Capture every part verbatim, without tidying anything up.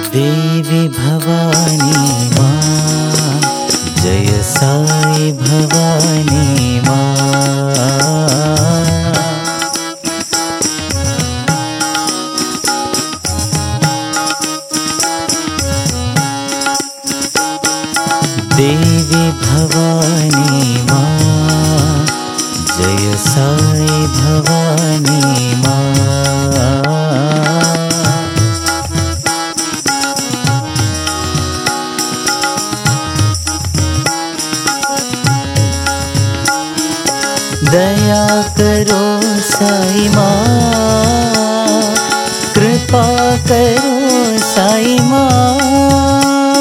देवी भवानी माँ, जय साई भवानी माँ। देवी भवानी माँ, जय साई भवानी माँ। दया करो साई माँ, कृपा करो साई माँ।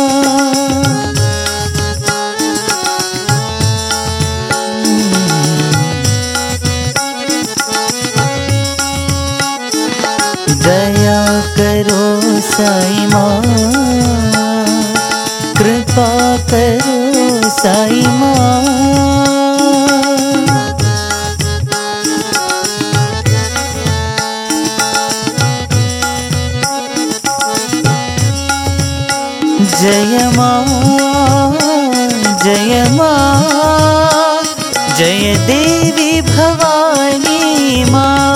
दया करो साई माँ, कृपा करो साई माँ। जय माँ, जय माँ, जय देवी भवानी माँ।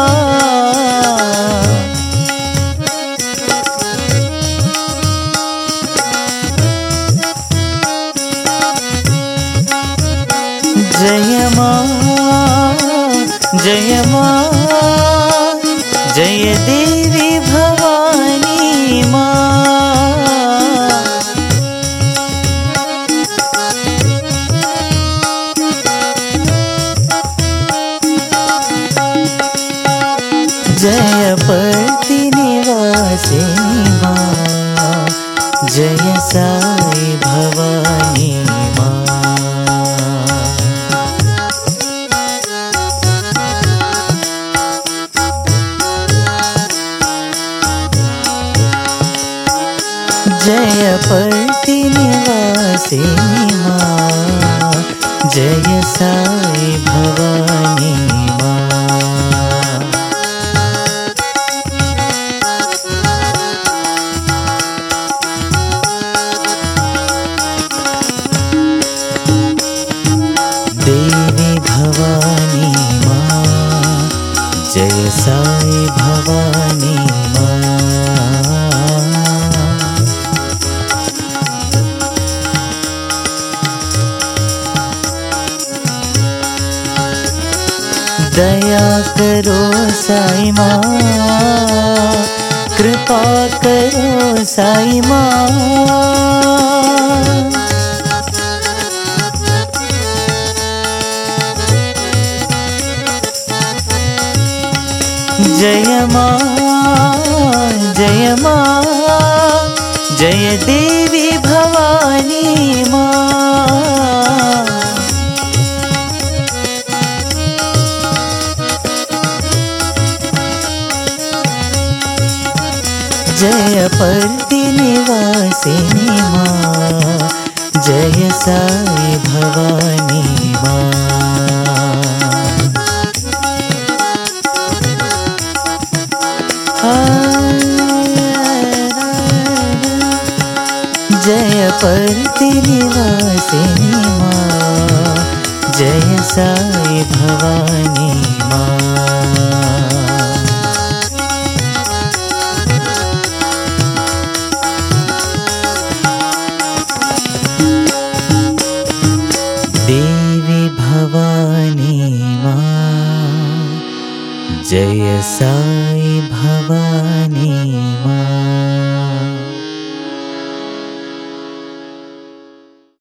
जय माँ, जय माँ, जय देवी भवानी माँ। जय पति निवासिनी माँ, जय साई भवानी माँ। जय पति निवासिनी माँ, जय साई भवानी माँ। देवी भवानी माँ, जय साई भवानी माँ। दया करो साई माँ, कृपा करो साई माँ। जय माँ, जय माँ, जय देवी भवानी माँ। जय पति निवासिनी माँ, जय साई भवानी माँ। जय पति निवासिनी माँ, जय साई भवानी माँ। देवी भवानी माँ, जय साई भवानी